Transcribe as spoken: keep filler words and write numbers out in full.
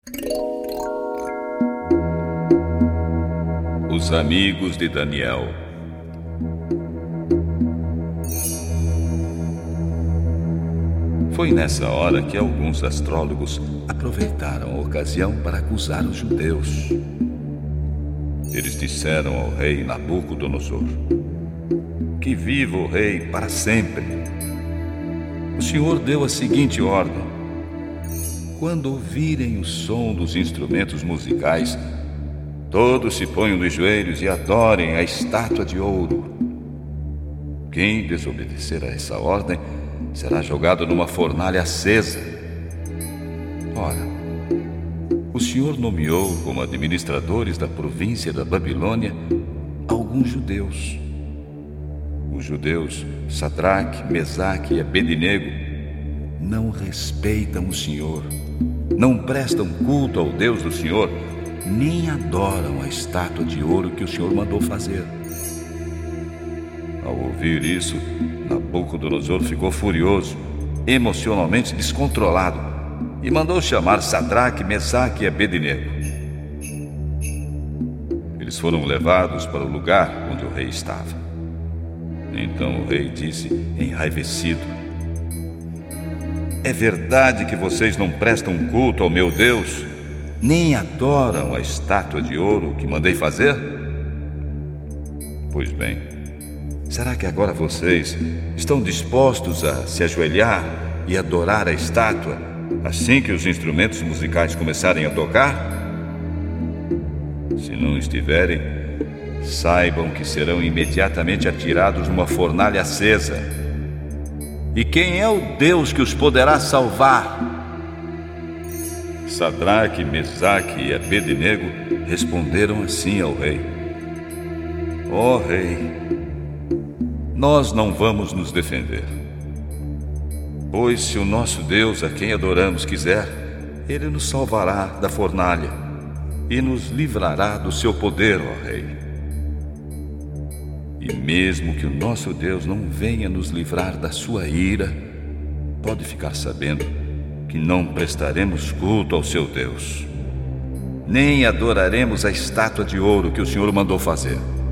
Os amigos de Daniel. Foi nessa hora que alguns astrólogos aproveitaram a ocasião para acusar os judeus. Eles disseram ao rei Nabucodonosor: que viva o rei para sempre. O Senhor deu a seguinte ordem: quando ouvirem o som dos instrumentos musicais, todos se ponham de joelhos e adorem a estátua de ouro. Quem desobedecer a essa ordem será jogado numa fornalha acesa. Ora, o Senhor nomeou como administradores da província da Babilônia alguns judeus. Os judeus Sadraque, Mesaque e Abednego não respeitam o Senhor, não prestam culto ao Deus do Senhor, nem adoram a estátua de ouro que o Senhor mandou fazer. Ao ouvir isso, Nabucodonosor ficou furioso, emocionalmente descontrolado, e mandou chamar Sadraque, Mesaque e Abednego. Eles foram levados para o lugar onde o rei estava. Então o rei disse, enraivecido: é verdade que vocês não prestam culto ao meu Deus, nem adoram a estátua de ouro que mandei fazer? Pois bem, será que agora vocês estão dispostos a se ajoelhar e adorar a estátua assim que os instrumentos musicais começarem a tocar? Se não estiverem, saibam que serão imediatamente atirados numa fornalha acesa. E quem é o Deus que os poderá salvar? Sadraque, Mesaque e Abednego responderam assim ao rei: ó rei, nós não vamos nos defender, pois se o nosso Deus a quem adoramos quiser, ele nos salvará da fornalha e nos livrará do seu poder, ó rei. E mesmo que o nosso Deus não venha nos livrar da sua ira, pode ficar sabendo que não prestaremos culto ao seu Deus, nem adoraremos a estátua de ouro que o Senhor mandou fazer.